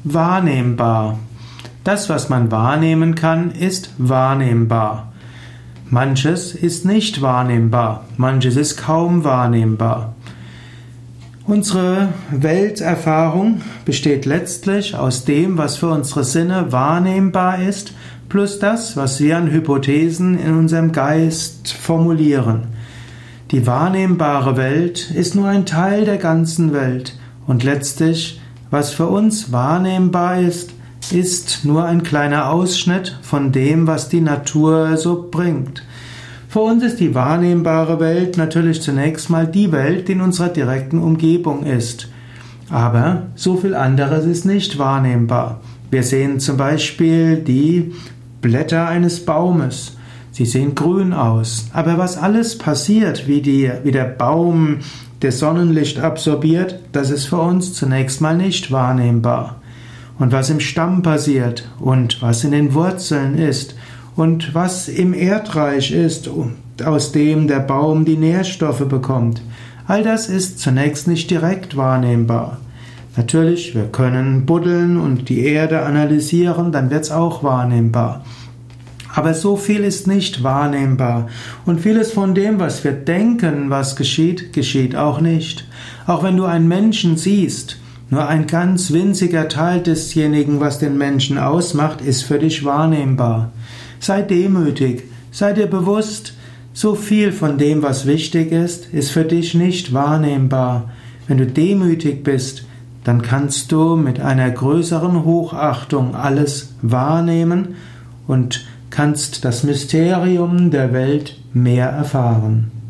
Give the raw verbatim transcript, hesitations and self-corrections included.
wahrnehmbar. Das, was man wahrnehmen kann, ist wahrnehmbar. Manches ist nicht wahrnehmbar, manches ist kaum wahrnehmbar. Unsere Welterfahrung besteht letztlich aus dem, was für unsere Sinne wahrnehmbar ist, plus das, was wir an Hypothesen in unserem Geist formulieren. Die wahrnehmbare Welt ist nur ein Teil der ganzen Welt und letztlich, was für uns wahrnehmbar ist, ist nur ein kleiner Ausschnitt von dem, was die Natur so bringt. Für uns ist die wahrnehmbare Welt natürlich zunächst mal die Welt, die in unserer direkten Umgebung ist. Aber so viel anderes ist nicht wahrnehmbar. Wir sehen zum Beispiel die Blätter eines Baumes. Sie sehen grün aus. Aber was alles passiert, wie, die, wie der Baum das Sonnenlicht absorbiert, das ist für uns zunächst mal nicht wahrnehmbar. Und was im Stamm passiert und was in den Wurzeln ist und was im Erdreich ist, aus dem der Baum die Nährstoffe bekommt, all das ist zunächst nicht direkt wahrnehmbar. Natürlich, wir können buddeln und die Erde analysieren, dann wird es auch wahrnehmbar. Aber so viel ist nicht wahrnehmbar. Und vieles von dem, was wir denken, was geschieht, geschieht auch nicht. Auch wenn du einen Menschen siehst, nur ein ganz winziger Teil desjenigen, was den Menschen ausmacht, ist für dich wahrnehmbar. Sei demütig, sei dir bewusst, so viel von dem, was wichtig ist, ist für dich nicht wahrnehmbar. Wenn du demütig bist, dann kannst du mit einer größeren Hochachtung alles wahrnehmen und kannst das Mysterium der Welt mehr erfahren.